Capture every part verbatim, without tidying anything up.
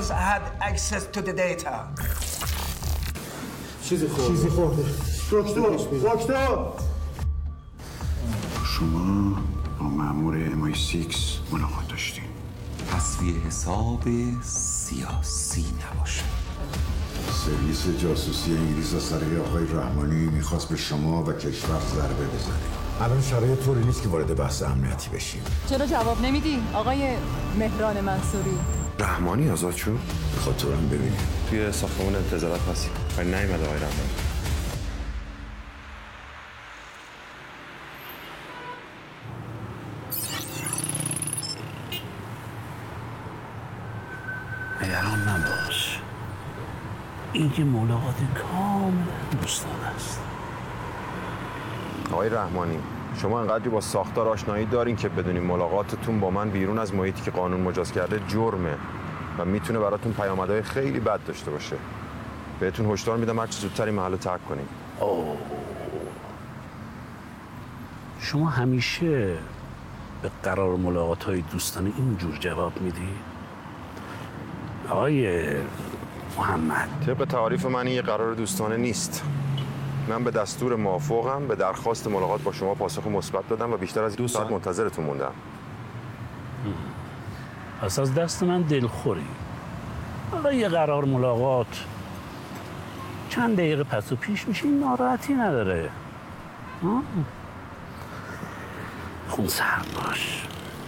criminals had access to the data. چیزی خورده چیزی خورده دکتر دکتر شما با مأمور ام آی شش ملاقات داشتین. تصفیه حساب سیاسی نباشه. سرویس جاسوسی انگلیس از طریق آقای رحمانی میخواست به شما و کشور ضربه بزنه. الان شرایط طوری نیست که وارد بحث امنیتی بشیم. چرا جواب نمیدی آقای مهران منصوری؟ رحمانی آزاد شد؟ بخواد تو هم ببینیم. توی ساختمون انتظارات هستیم و نیومده آقای رحمانی. نگران نباش، این که ملاقات کاملا دوستانه است. آقای رحمانی، شما انقدری با ساختار آشنایی دارین که بدونین ملاقاتتون با من بیرون از محیطی که قانون مجاز کرده جرمه و میتونه براتون پیامدهای خیلی بد داشته باشه. بهتون هشدار میدم هر چه زودتر این محل رو ترک کنین. اوه. شما همیشه به قرار ملاقات‌های دوستانه اینجور جواب میدی؟ آقای محمد، طبق تعاریف من این یه قرار دوستانه نیست. من به دستور موافقم به درخواست ملاقات با شما پاسخ مثبت دادم و بیشتر از دو ساعت منتظرتون موندم. پس از دست من دلخوری. حالا یه قرار ملاقات چند دقیقه پس و پیش میشه، این ناراحتی نداره. خون سرد باش.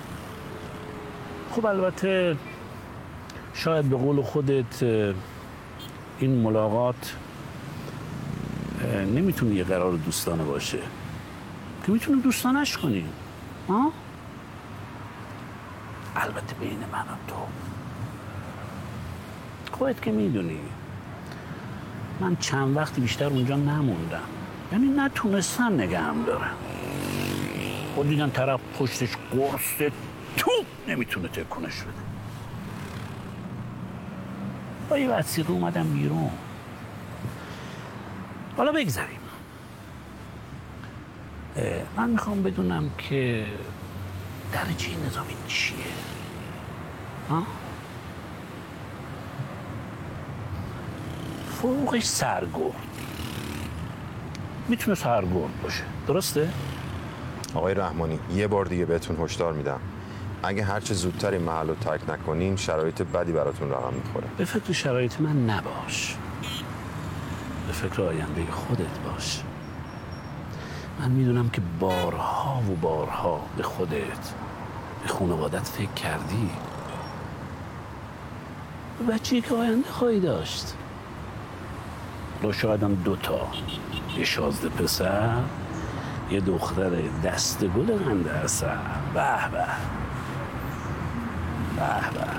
خب البته شاید به قول خودت این ملاقات نمیتونه یه قرار دوستانه باشه که میتونه دوستانش کنیم. ها؟ البته بین من و تو خودت که میدونی من چند وقت بیشتر اونجا نموندم، یعنی نتونستن نگهم دارم. خود دیدن طرف پشتش قرص توپ نمیتونه تکونش بده. با یه وثیقه اومدم بیرون. حالا بگذاریم. من میخوام بدونم که درجه نظامی چیه؟ ها؟ فوقش سرگرد. میتونه سرگرد باشه، درسته؟ آقای رحمانی، یه بار دیگه بهتون هشدار میدم. اگه هر چه زودتر این محل رو ترک نکنین شرایط بدی براتون رقم میخوره. به فکر شرایط من نباش، به فکر آینده خودت باش. من میدونم که بارها و بارها به خودت، به خانوادت فکر کردی. به بچه‌ای که آینده خواهی داشت. رو شاید هم دوتا، یه شازده پسر، یه دختر دست گل غنده اصل. به به به به.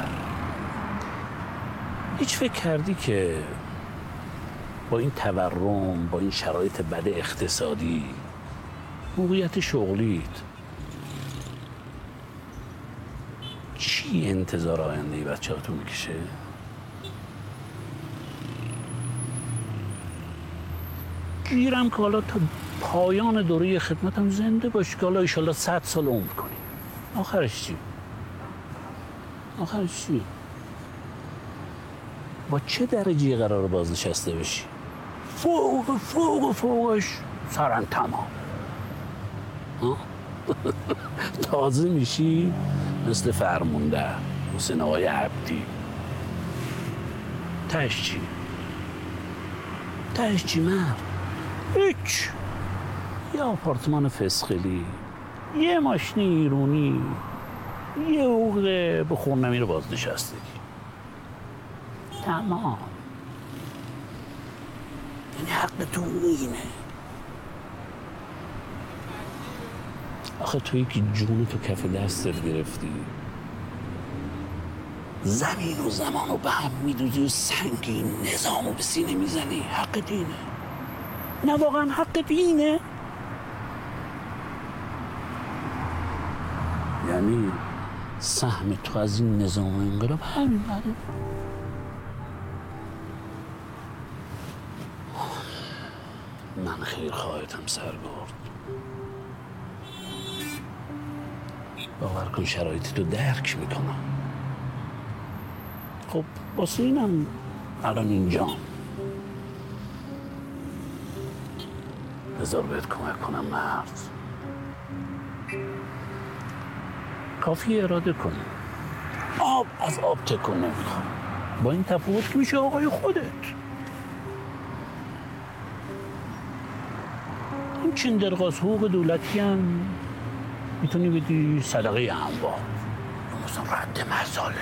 هیچ فکر کردی که با این تورم، با این شرایط بد اقتصادی، موقعیت شغلیت، چی انتظار آینده ای بچه ها تو میکشه؟ گیرم که حالا تا پایان دوره خدمتم زنده باشی، که حالا ایشالله صد سال عمر کنی. آخرش چی؟ آخرش چی؟ با چه درجه قرار بازنشسته بشی؟ فوق فوق فوقش سرن تمام. تازه میشی مثل فرمونده حسین آقای عبدی. تهش چی؟ تهش چی مرد؟ هیچ. یه آپارتمان فسخلی، یه ماشین ایرونی، یه حقوق به خون نمیره بازنشستگی. تمام. یعنی حق تو اینه. آخه تویی که جون تو کف دستت گرفتی، زمین و زمان رو به هم میدوزی و سنگین نظام رو به سینه میزنی. حق دینه. نه واقعا حق دینه. یعنی سهم تو از این نظام انقلاب همین بره. من خیر خواهدم سرگرد. باور کن شرایط تو درک میکنم. خب واسه اینم الان اینجام. بذار بهت کمک کنم مرد. کافی اراده کنی. آب از آب تکون نمیخواد. با این تفاوت که میشه آقای خودت. این چندرغاز حقوق دولتی هم میتونی بدی صدقه انبار یا مثلا رد مزاله.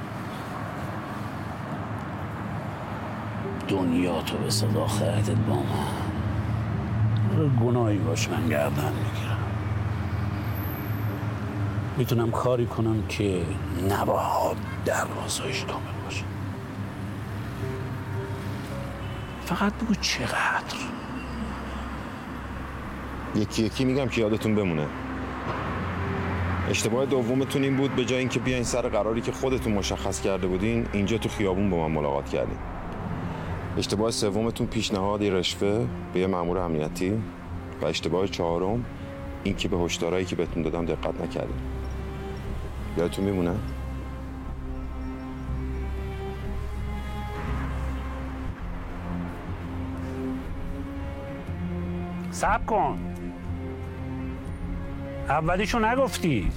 دنیا تو به صدا آخرتت با من گناهی باش من گردن میگیرم. میتونم کاری کنم که نباید دروازه‌اش کامل باشه. فقط بگو چقدر. یکی یکی میگم که یادتون بمونه. اشتباه دومتون این بود به جای اینکه بیاین سر قراری که خودتون مشخص کرده بودین اینجا تو خیابون با من ملاقات کردین. اشتباه سومتون پیشنهاد رشوه به یه مأمور امنیتی و اشتباه چهارم این که به هشدارهایی که بهتون دادم دقت نکردین. یادتون میمونه؟ صبر کن. اولیشو نگفتی.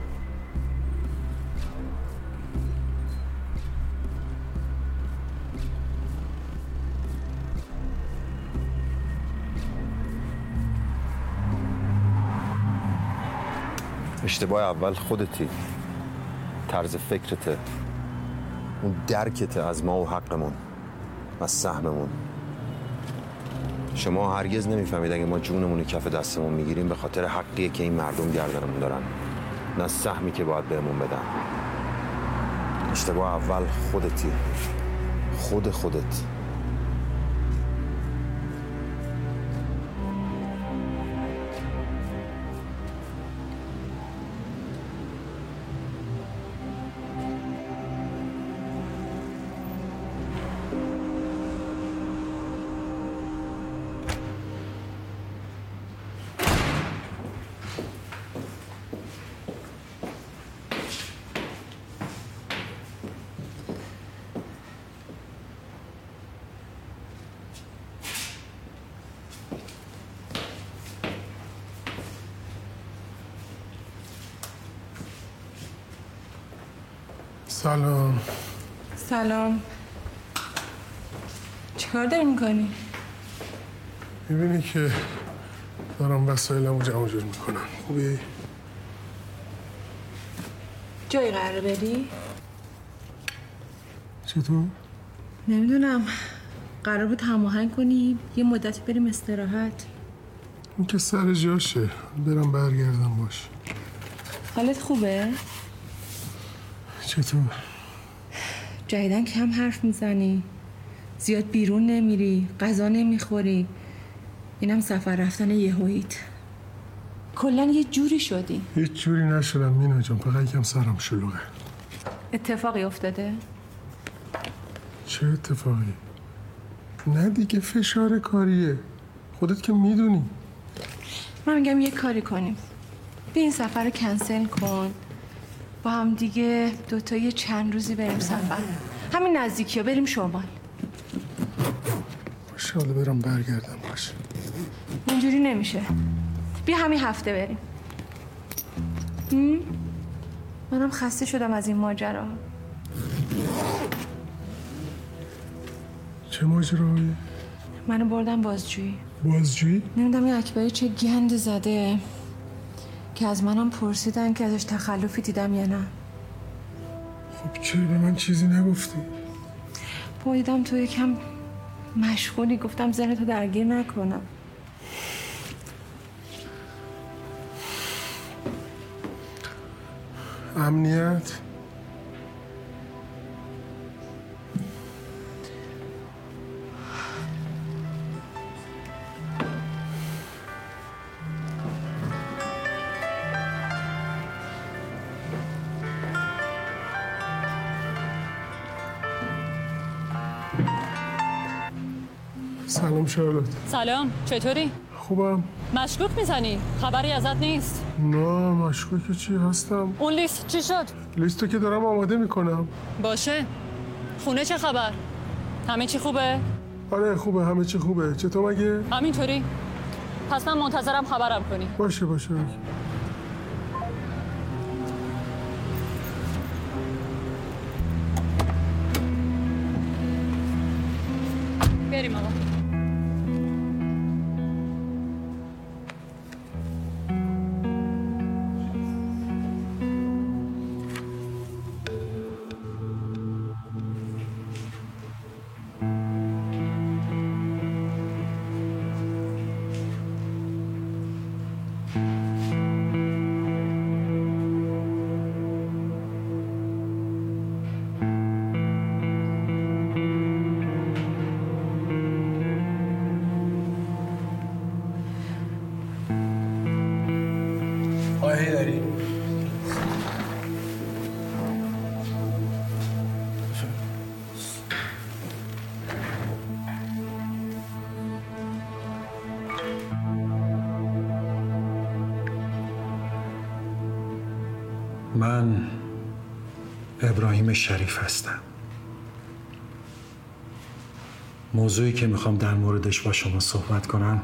اشتباه اول خودتی، طرز فکرته، اون درکته از ما و حقمون، از سهممون. شما هرگز نمیفهمید اگه ما جونمون کف دستمون میگیریم به خاطر حقیه که این مردم گردنمون دارن، نه سهمی که باید بهمون بدن. اشتباه اول خودتی، خود خودت. سلام. سلام. چیکار داری میکنی؟ میبینی که دارم وسایلمو جمع جور میکنم. خوبی؟ جایی قراره بری؟ چطور؟ نمیدونم. قرار بود هماهنگ کنی یه مدتی بریم استراحت. این که سر جاشه. برم برگردم باش. حالت خوبه؟ چطور؟ جدیدن کم حرف میزنی. زیاد بیرون نمیری. غذا نمیخوری. اینم سفر رفتن یهوییت. کلا یه جوری شدی. هیچ جوری نشدم مینا جان. فقط یکم سرم شلوغه. اتفاقی افتاده؟ چه اتفاقی؟ نه دیگه فشار کاریه. خودت که میدونی. من میگم یه کاری کنیم. بیا این سفر رو کنسل کن. با هم دیگه دوتا یه چند روزی بریم سفر. همین نزدیکی ها بریم شمال. باشه حالا برم برگردم باشه. اینجوری نمیشه. بیا همین هفته بریم. هم؟ منم خسته شدم از این ماجرا. چه ماجرایی؟ منو بردم بازجویی. بازجویی؟ نمیدونم این اکبری چه گند زده که از منم پرسیدن که ازش تخلفی دیدم یا نه. خب چرا به من چیزی نگفتی؟ با دیدم تو یکم مشغولی، گفتم ذهنتو درگیر نکنم. امنیت؟ سلام شارلوت. سلام، چطوری؟ خوبم. مشکوک میزنی؟ خبری ازت نیست؟ نه مشکوک چی هستم؟ اون لیست چی شد؟ لیستو که دارم آماده میکنم. باشه. خونه چه خبر؟ همه چی خوبه؟ آره خوبه، همه چی خوبه. چطور مگه؟ همینطوری؟ پس من منتظرم خبرم کنی. باشه باشه. بریم آقا. من ابراهیم شریف هستم. موضوعی که میخوام در موردش با شما صحبت کنم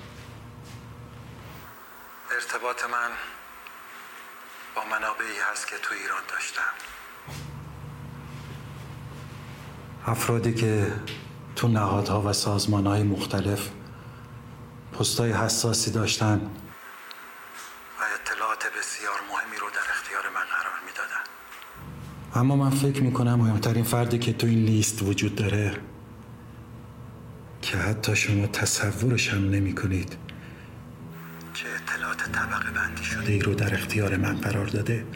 ارتباط من با منابعی هست که تو ایران داشتم. افرادی که تو نهادها و سازمانهای مختلف پستای حساسی داشتن و اطلاعات بسیار مهمی رو در اختیار من قرار میدادن. اما من فکر میکنم مهمترین فردی که تو این لیست وجود داره که حتی شما تصورش هم نمی کنید که اطلاعات طبقه بندی شده ای رو در اختیار من قرار داده،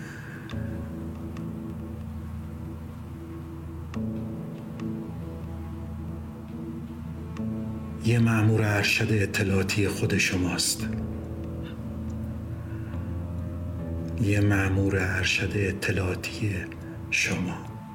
یه مأمور ارشد اطلاعاتی خود شماست. یه مأمور ارشد اطلاعاتی شما.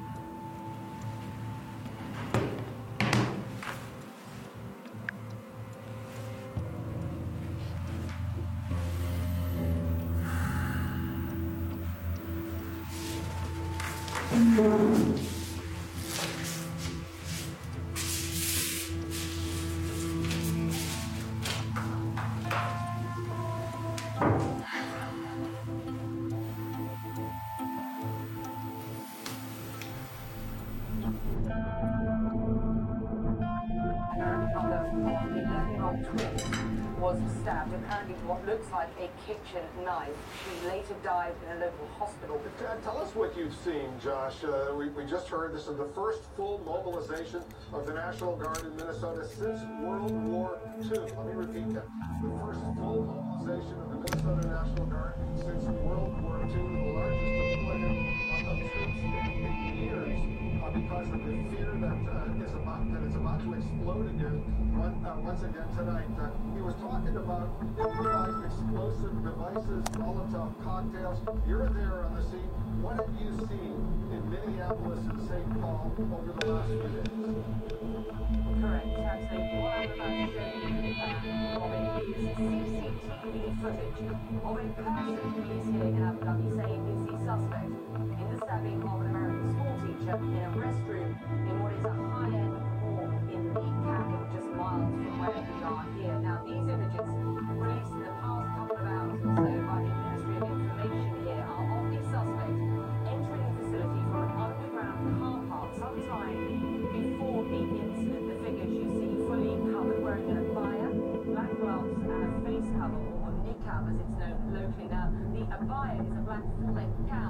Was stabbed apparently with what looks like a kitchen knife. She later died in a local hospital. Uh, tell us what you've seen, Josh. Uh, we, we just heard this is the first full mobilization of the National Guard in Minnesota since World War Two. Let me repeat that. The first full mobilization of the Minnesota National Guard since World War Two, the largest deployment of troops in years uh, because of the fear that uh, is about that it's about to explode again. One, uh, once again tonight, uh, he was talking about improvised explosive devices, Molotov cocktails. You're there on the scene. What have you seen in Minneapolis and Saint Paul over the last few days? Correct. So what I'm about to show you uh, of it is C C T V footage of a person police here in Abu Dhabi saying is the suspect in the stabbing of an American school teacher in a restroom in what is a high-end hall in the capital, just miles from where we are here. Now, these images released in the past couple of hours or so by the Ministry of Information here are of the suspect entering the facility from an underground car park sometime before the incident. The figures you see fully covered, wearing an abaya, black gloves and a face cover, or niqab as it's known locally. Now, the abaya is a black full-length cap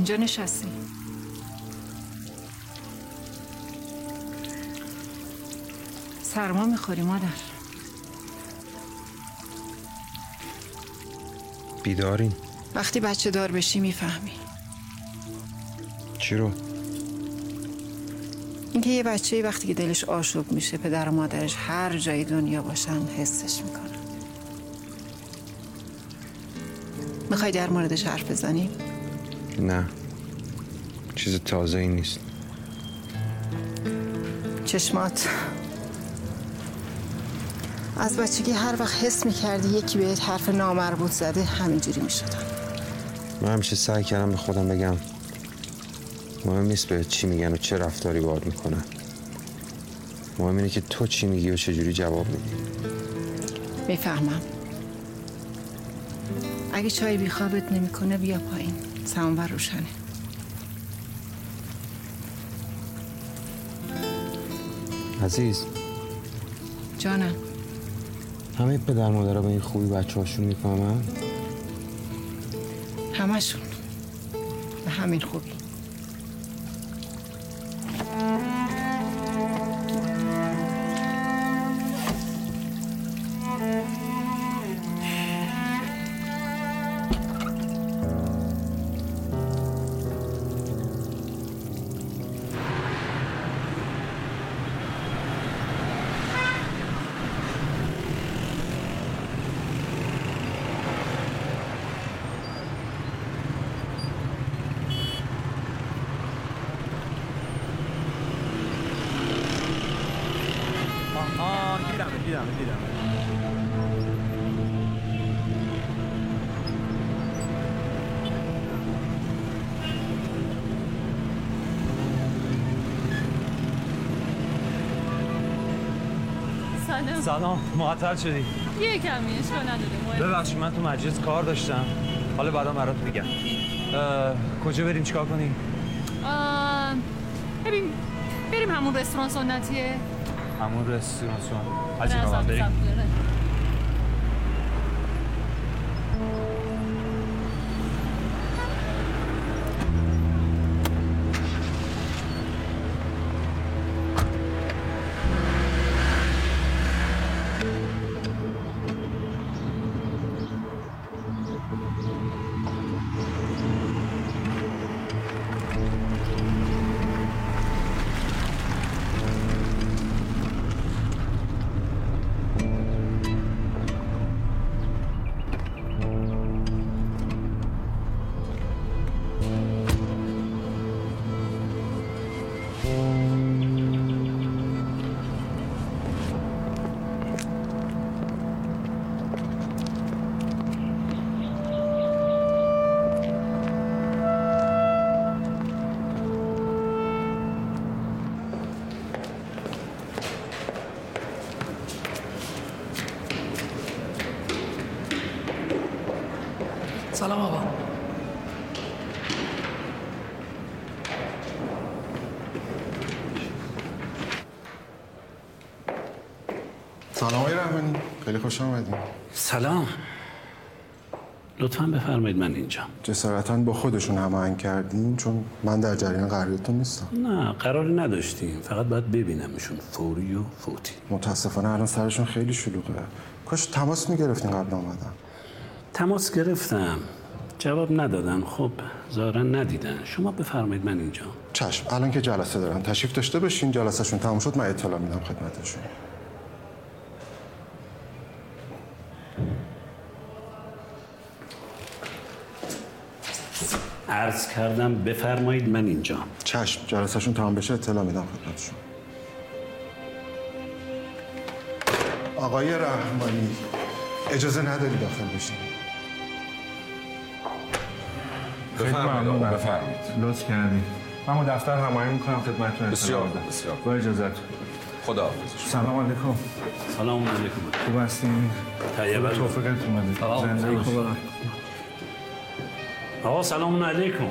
اینجا نشستی؟ سرما میخوری مادر؟ بیدارین؟ وقتی بچه دار بشی میفهمی. چی رو؟ اینکه یه بچه‌ای وقتی که دلش آشوب میشه پدر و مادرش هر جای دنیا باشن حسش میکنن. میخوای در موردش حرف بزنیم؟ نه، چیز تازه ای نیست. چشمات از بچگی هر وقت حس میکردی یکی بهت حرف نامربوط زده همینجوری میشدن. من همیشه سعی کردم به خودم بگم مهم نیست بهت چی میگن و چه رفتاری باهات میکنن، مهم اینه که تو چی میگی و چجوری جواب میدی. میفهمم. اگه چای بیخوابت نمیکنه بیا پایین، سماور روشنه. عزیز جانم. همه پدر مادرها به این خوبی بچه هاشون میفهمن؟ همشون به همین خوبی. سلام. سلام، معطل شدی؟ یه کمی اشکال نداره. ببخشید من تو مجلس کار داشتم. حالا بعدا برات میگم. کجا بریم چیکار کنیم؟ ببین بریم همون رستوران سنتیه. همون رستوران سنتی. عجیبا بریم. سلام آقا. سلام آقای رحمانی، خیلی خوش آمدید. سلام. لطفاً بفرمایید من اینجا. جسارتاً با خودشون هماهنگ کردین چون من در جریان قراردادتون نیستم. نه قراری نداشتیم، فقط باید ببینمشون فوری و فوتی. متاسفانه الان سرشون خیلی شلوغه. کاش تماس میگرفتین قبل اومدن. تماس گرفتم، جواب ندادن. خب ظاهرا ندیدن. شما بفرمایید من اینجا. چشم، الان که جلسه دارن تشریف داشته باشین، جلسهشون تموم شد من اطلاع میدم خدمتشون. عرض کردم بفرمایید من اینجا. چشم، جلسهشون تمام بشه اطلاع میدم خدمتشون. آقای رحمانی اجازه نداری داخل بشین. بفرمایید بفرمایید. لطف کردید. من با دفتر هماهنگ میکنم خدمتتون. بسیار بسیار. با اجازهتون. خداحافظ. سلام علیکم. سلام علیکم. خوب هستین؟ طیبه. توفیقت اومدید. زنده باشید. آقا سلام علیکم.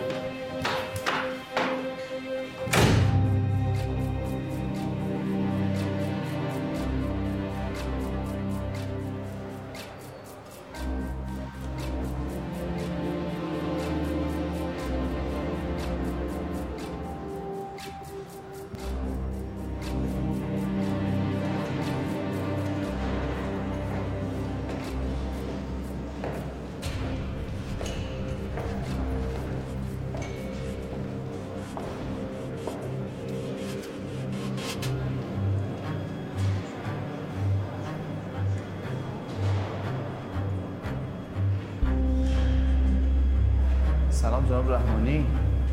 سلام جناب رحمانی.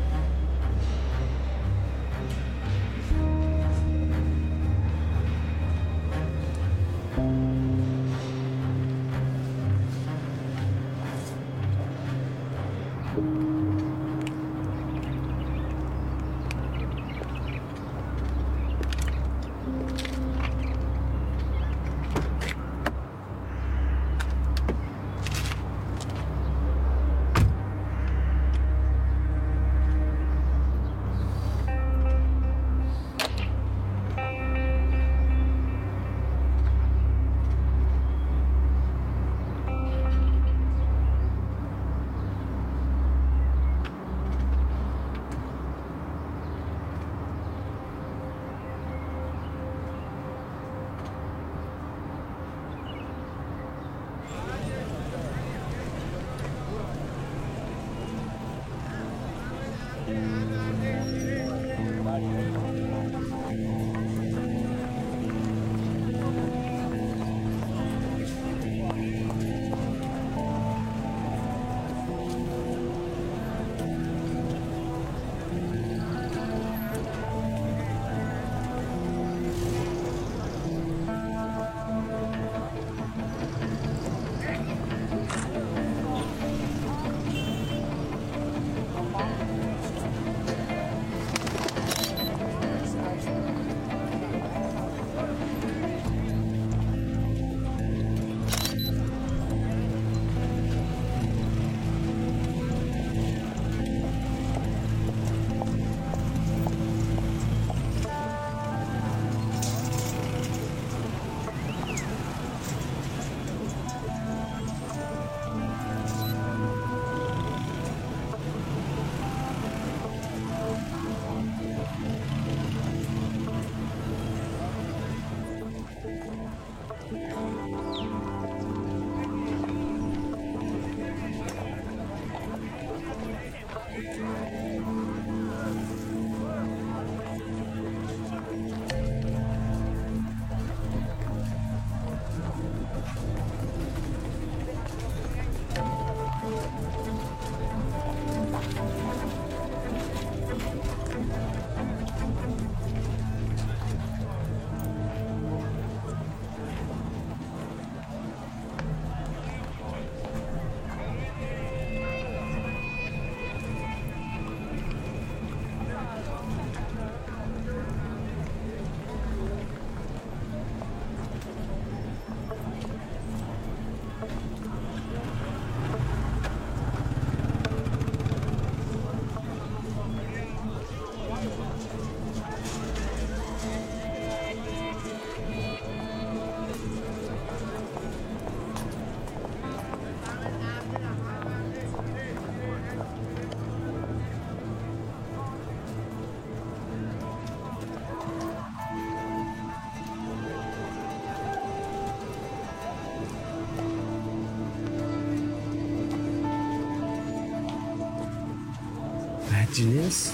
مجلس؟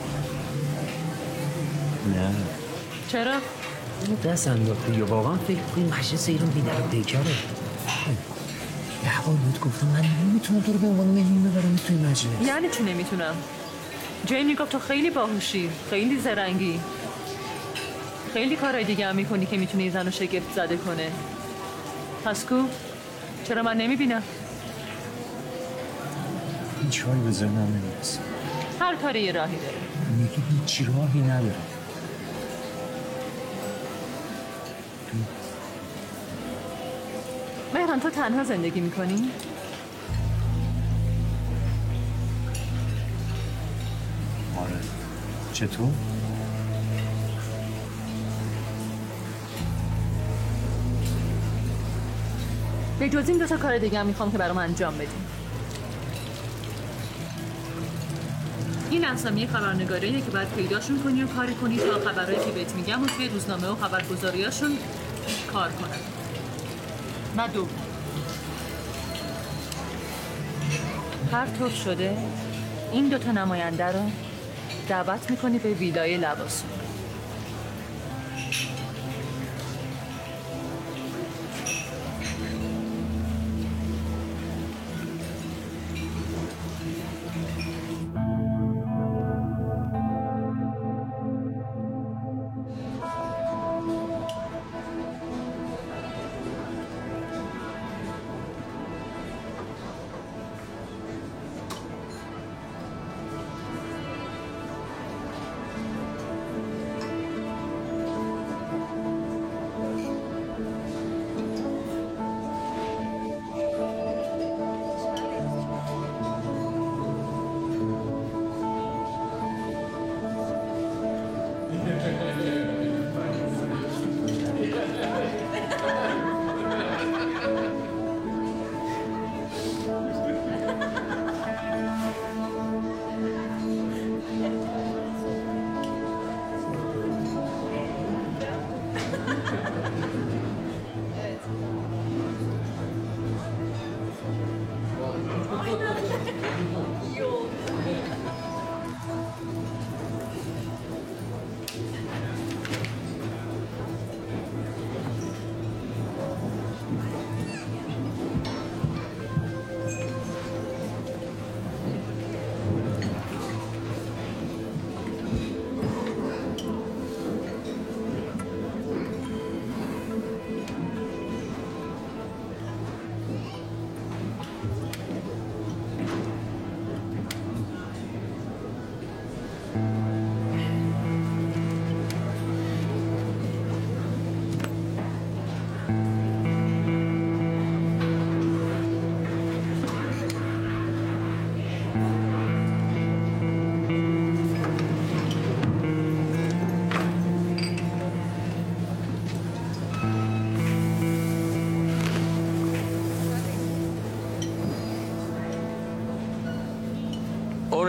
نه. چرا؟ اینو دست انداختی یا واقعا فکر کنی مجلس ایران بیدر و دیکره؟ ده بار بهت گفتم من نمیتونم تو رو به عنوان مهمون ببرم توی مجلس. یعنی چی نمیتونم؟ جای میگفت تو خیلی باهوشی، خیلی زرنگی، خیلی کارهای دیگه هم میکنی که میتونی زن رو شگفت زده کنه. پس کو؟ چرا من نمیبینم؟ هیچ راهی به ذهنم نمیرسه. هر کاری یه راهی داره. میگی هیچ راهی نداره. مهران تو تنها زندگی میکنی؟ آره. چطور؟ به جز این دو تا کار دیگه هم میخوام که برام انجام بدیم. این اسامی خبرنگاریه که باید پیداشون کنی و کاری کنی تا خبرایی که بهت میگم و توی روزنامه و خبرگزاریاشون کار کنن. و دو، هر طور شده این دوتا نماینده رو دعوت میکنی به ویلای لباسون.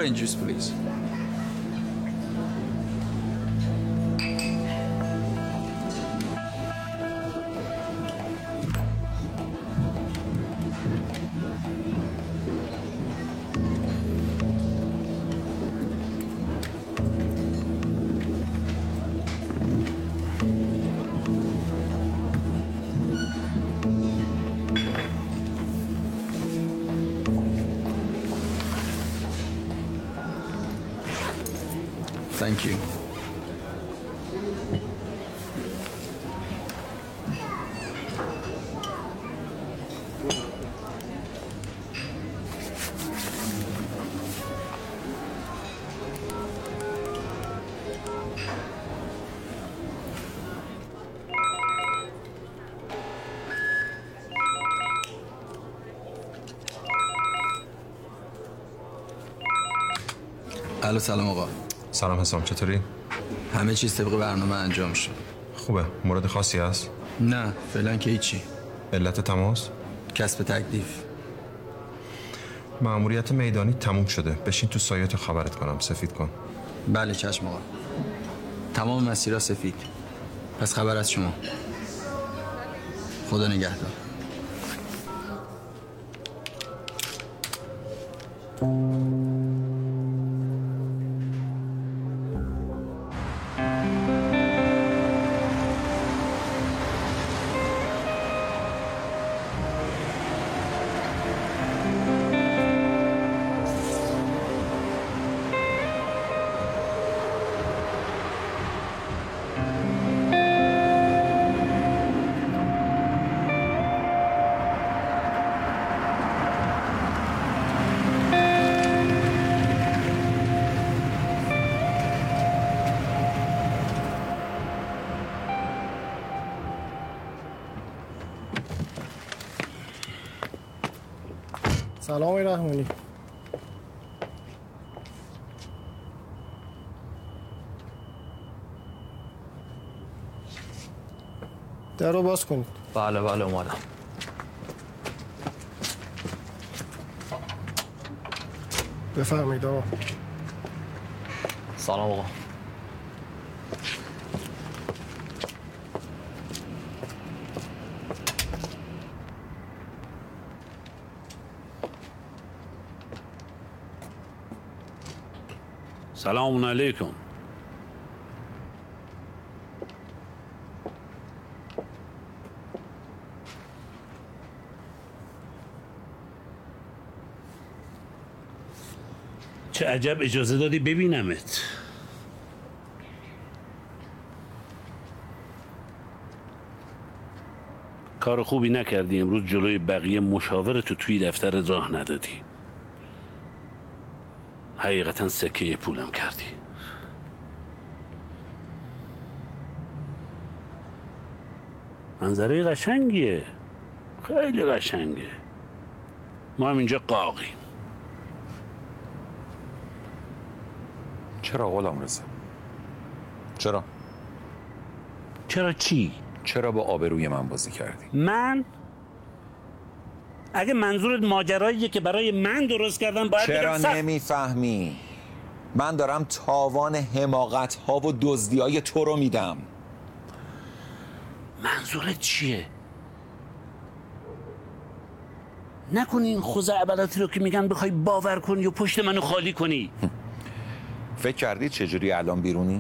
orange juice, please. Thank you. الو سلام آقا. سلام حسام، چطوری؟ همه چیز طبق برنامه انجام شد. خوبه. مورد خاصی هست؟ نه فعلا که هیچی. علت تماس؟ کسب تکلیف. مأموریت میدانی تموم شده. بشین تو سایه تا خبرت کنم. سفید کن. بله چشم آقا. تمام مسیرها سفید. پس خبر از شما. خدا نگهدار. سلام آقای رحمانی. در رو باز کنید. بله بله اومدم. بفرمایید آقا. سلام آقا. سلام علیکم. چه عجب اجازه دادی ببینمت. کار خوبی نکردی امروز جلوی بقیه مشاورتو توی دفتر راه ندادی. حقیقتا سکه پولم کردی. منظره قشنگیه، خیلی قشنگه. ما هم اینجا قاقیم. چرا غلام رضا؟ چرا؟ چرا چی؟ چرا با آبروی من بازی کردی؟ من؟ اگه منظورت ماجراییه که برای من درست کردم باید چرا بگم سخت. نمیفهمی؟ من دارم تاوان حماقت ها و دزدی های تو رو میدم. منظورت چیه؟ نکنی این خزعبلاتی رو که میگن بخوای باور کنی و پشت منو خالی کنی. فکر کردی چجوری الان بیرونی؟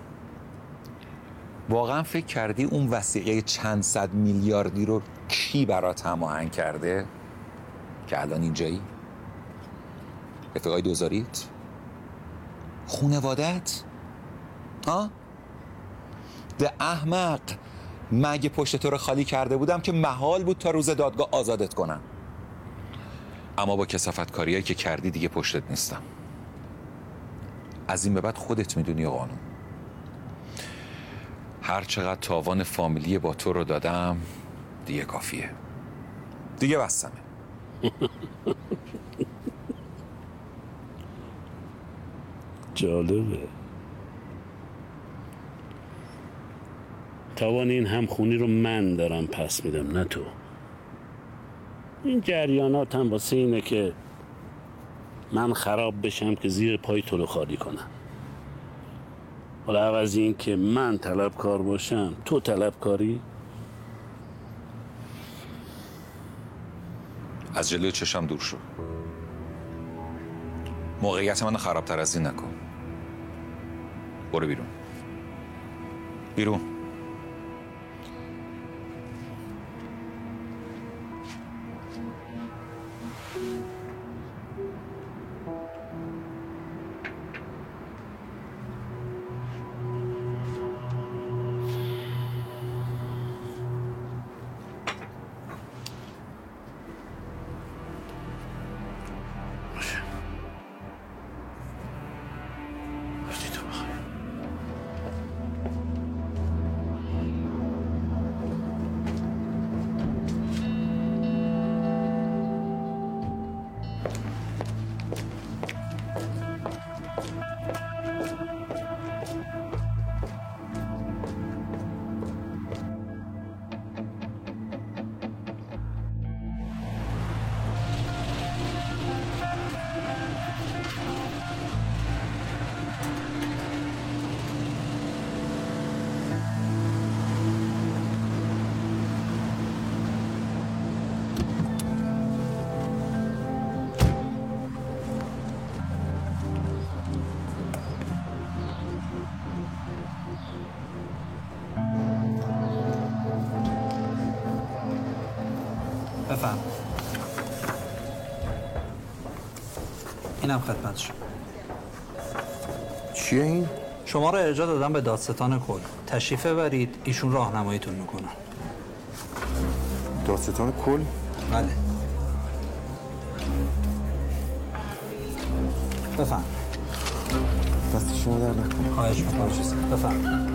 واقعا فکر کردی اون وثیقه چند صد میلیاردی رو کی برات هماهنگ کرده که الان اینجایی؟ رفیقای دوزاریت؟ خونوادت؟ ها؟ ده احمق، مگه پشت تو رو خالی کرده بودم که محال بود تا روز دادگاه آزادت کنم. اما با کثافت کاریایی که کردی دیگه پشتت نیستم. از این به بعد خودت میدونی قانون. هر چقدر تاوان فامیلی با تو رو دادم دیگه کافیه. دیگه بستمه. جالبه. تاوان این همخونی رو من دارم پس میدم نه تو. این جریانات هم واسه اینه که من خراب بشم که زیر پای تو رو خالی کنم. حالا عوض این که من طلبکار باشم تو طلبکاری؟ از جلوی چشم دور شو. موقعیت من خرابتر از این نکن. برو بیرون. بیرون. بفهم. اینم خدمت شما. چیه این؟ شما رو ارجاع دادم به دادستان کل. تشریف ببرید، ایشون راهنماییتون میکنن. دادستان کل؟ بله. بفهم. دست شما در نکنه. خواهش میکنم. بفهم.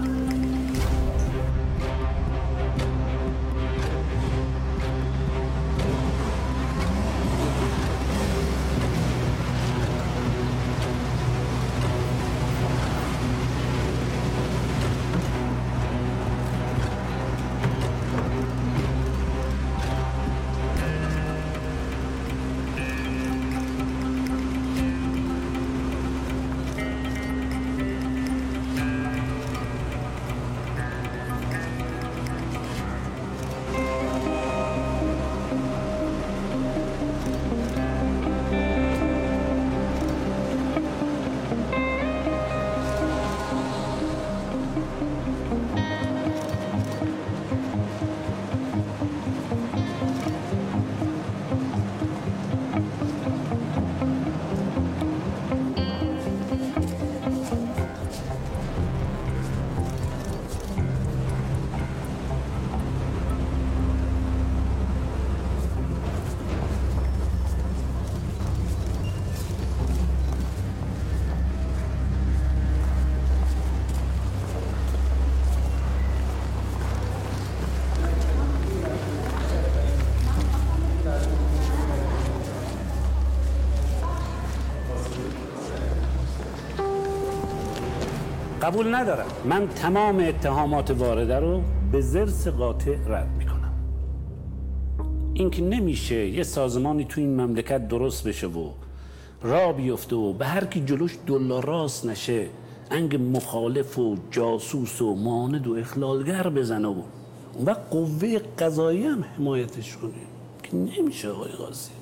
قبول ندارم. من تمام اتهامات وارده رو به ضرس قاطع رد میکنم. اینکه نمیشه یه سازمانی تو این مملکت درست بشه و راه بیفته و به هر کی جلوش دلا راست نشه انگ مخالف و جاسوس و معاند و اخلالگر بزنه و اون وقت قوه قضایی هم حمایتش کنه که نمیشه. آقای قاضی،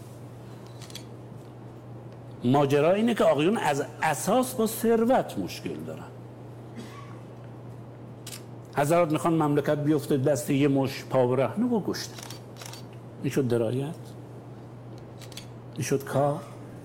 ماجرا اینه که آقایون از اساس با ثروت مشکل دارن. حضرات میخوان مملکت بیفته دست یه مش پاورهنه و گشته. این شد درایت؟ این شد کار؟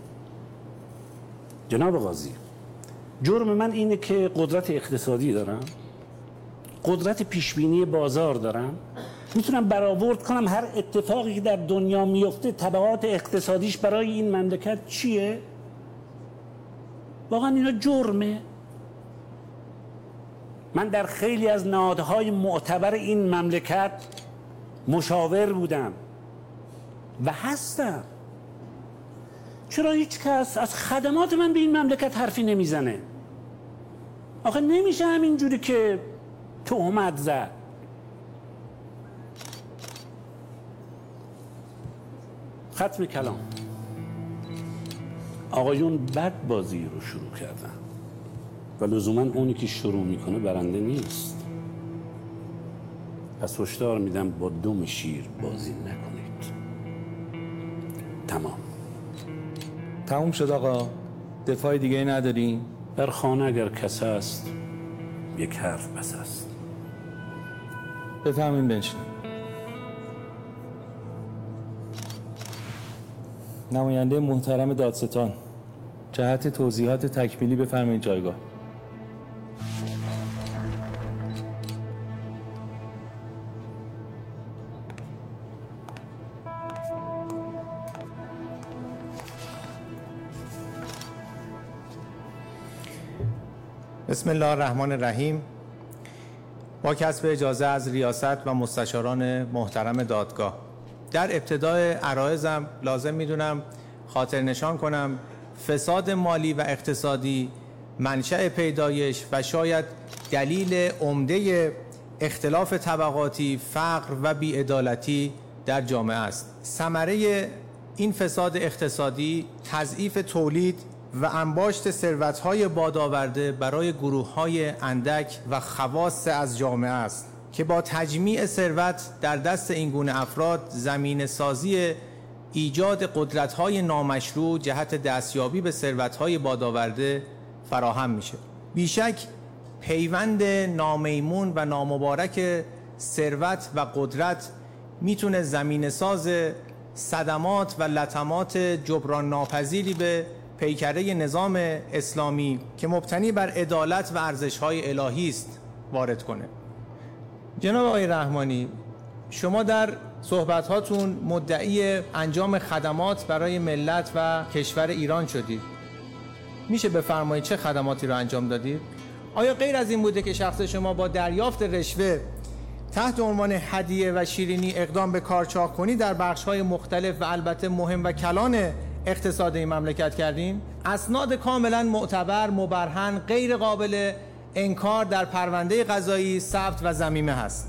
جناب قاضی، جرم من اینه که قدرت اقتصادی دارم، قدرت پیشبینی بازار دارم، میتونم برآورد کنم هر اتفاقی که در دنیا میفته تبعات اقتصادیش برای این مملکت چیه؟ واقعا اینا جرمه؟ من در خیلی از نهادهای معتبر این مملکت مشاور بودم و هستم. چرا هیچ کس از خدمات من به این مملکت حرفی نمیزنه؟ آخه نمیشه همینجوری که تهمت زد. ختم کلام. آقایون بد بازی رو شروع کردن و لزوما اونی که شروع میکنه برنده نیست. پس هشدار میدم با دم شیر بازی نکنید. تمام. تموم شد آقا. دفاع دیگه نداریم؟ در خانه اگر کس است یک حرف بس است. بفهمین بنشین. نماینده محترم دادستان، جهت توضیحات تکمیلی بفرمایید جایگاه. بسم الله الرحمن الرحیم. با کسب اجازه از ریاست و مستشاران محترم دادگاه، در ابتدای عرایضم لازم میدونم خاطر نشان کنم فساد مالی و اقتصادی منشأ پیدایش و شاید دلیل عمده اختلاف طبقاتی، فقر و بی‌عدالتی در جامعه است. ثمره این فساد اقتصادی تضعیف تولید و انباشت ثروت‌های بادآورده برای گروه‌های اندک و خواص از جامعه است که با تجمیع ثروت در دست این گونه افراد زمینه سازی ایجاد قدرت‌های نامشروع جهت دستیابی به ثروت‌های بادآورده فراهم میشه. بیشک پیوند نامیمون و نامبارک ثروت و قدرت میتونه زمینه ساز صدمات و لطمات جبران ناپذیری به پیکره نظام اسلامی که مبتنی بر عدالت و ارزش‌های الهی است وارد کنه. جناب آقای رحمانی، شما در صحبت‌هاتون مدعی انجام خدمات برای ملت و کشور ایران شدید. میشه بفرمایید چه خدماتی رو انجام دادید؟ آیا غیر از این بوده که شخص شما با دریافت رشوه تحت عنوان هدیه و شیرینی اقدام به کارچاق در بخش‌های مختلف و البته مهم و کلان اقتصاد این مملکت کردین؟ اسناد کاملا معتبر، مبرهن، غیر قابل انکار در پرونده قضایی ثبت و ضمیمه هست.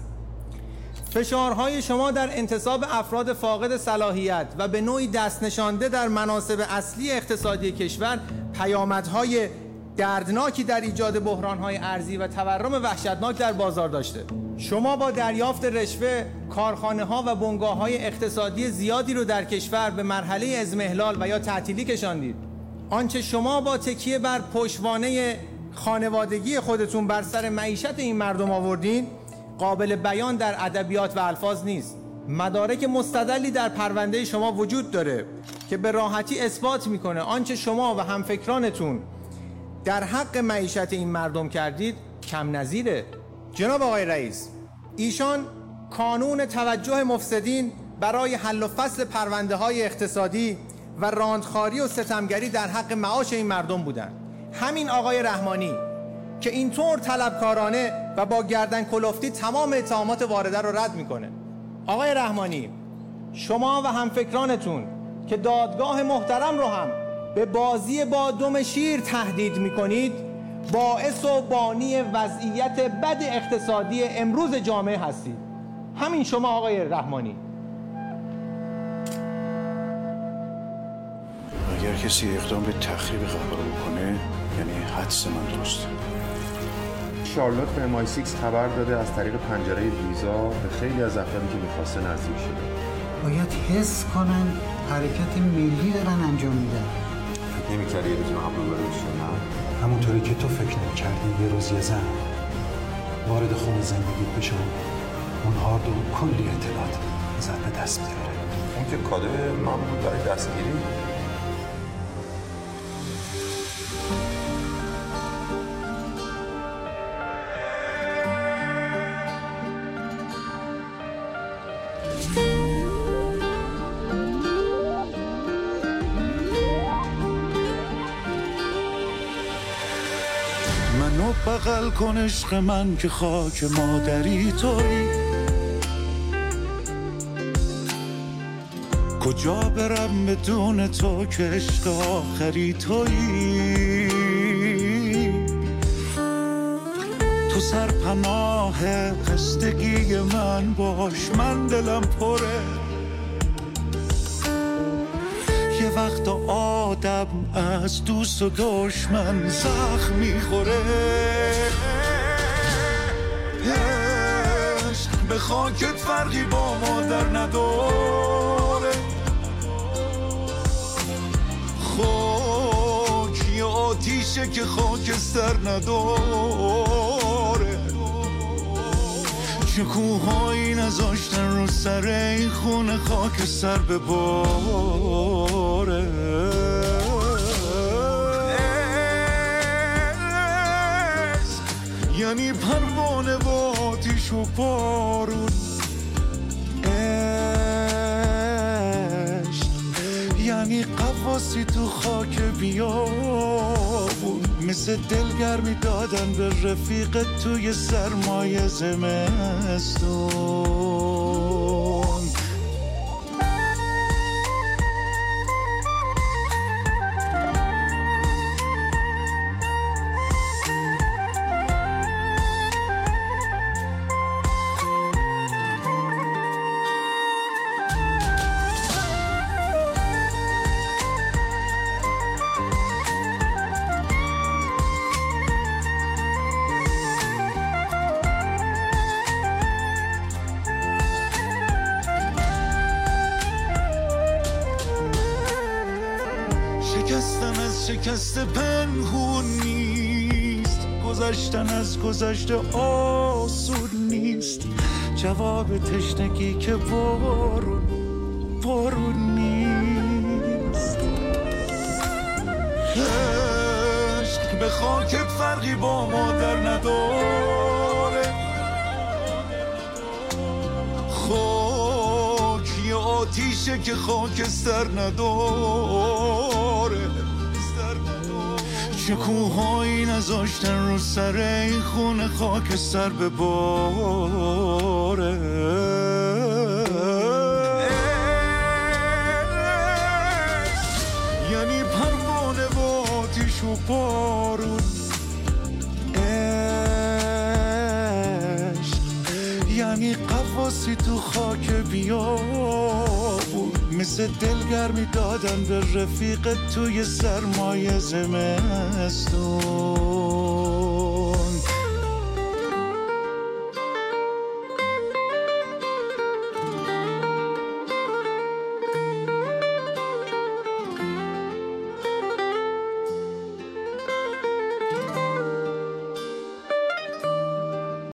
فشارهای شما در انتصاب افراد فاقد صلاحیت و به نوعی دست نشانده در مناصب اصلی اقتصادی کشور پیامدهای دردناکی در ایجاد بحرانهای ارزی و تورم وحشتناک در بازار داشته. شما با دریافت رشوه کارخانه‌ها و بنگاه‌های اقتصادی زیادی رو در کشور به مرحله اضمحلال و یا تعطیلی کشاندید. آنچه شما با تکیه بر پشتوانه خانوادگی خودتون بر سر معیشت این مردم آوردین قابل بیان در ادبیات و الفاظ نیست. مدارک مستدلی در پرونده شما وجود داره که به راحتی اثبات میکنه آنچه شما و همفکرانتون در حق معیشت این مردم کردید کم نظیره. جناب آقای رئیس، ایشان کانون توجه مفسدین برای حل و فصل پرونده های اقتصادی و راندخاری و ستمگری در حق معاش این مردم بودند. همین آقای رحمانی که اینطور طلبکارانه و با گردن کلفتی تمام اتهامات وارده رو رد میکنه. آقای رحمانی، شما و همفکرانتون که دادگاه محترم رو هم به بازی با دم شیر تهدید میکنید باعث و بانی وضعیت بد اقتصادی امروز جامعه هستید. همین شما آقای رحمانی. اگر کسی اقدام به تخریب قهوه بکنه یعنی حدس من درسته. شارلوت به ام آی سیکس خبر داده از طریق پنجره ویزا به خیلی از افرادی که میخواسته نزدیک شده. باید حس کنن حرکت ملی دارن انجام میدن. فکر نمی‌کردی یه روز محبوب بشه؟ نه همونطوری که تو فکر نمی‌کردی یه روز یه زن وارد خون زندگیت بشه اون هارد و کلی اطلاعات ازت به دست بیاره. اون که کادو من بود برای دستگیری. منو بغل کن عشق من که خاک مادری تویی. کجا برم بدون تو که عشق آخری تویی. تو سرپناه خستگی من باش، من دلم پره. یه وقت آدم از دوست و دشمن زخم میخوره، عشق به خاکت فرقی با مادر نداره، خاک یه آتیشه که خاکستر نداره، چه کوهایی نذاشتن رو سر این خونه خاک سر بباره، یعنی پروانه و آتیش و بارون، عشق یعنی قواسی تو خاک بیابون، مثل دلگرمی دادن به رفیقت توی سرمایه زمستون. شکستن از شکست پنهون نیست، گذشتن از گذشته آسون نیست، جواب تشنگی که بارون بارون نیست، عشق به خاکت فرقی با مادر نداره، خاک یه آتیشه که خاکستر نداره، چه کوهایی نذاشتن رو سر این خونه خاک سر بباره، یعنی پروانه و آتیش و بارون، عشق یعنی قواسی تو خاک بیابون، مثل دلگرمی دادن به رفیقت توی سرمایه زمستون.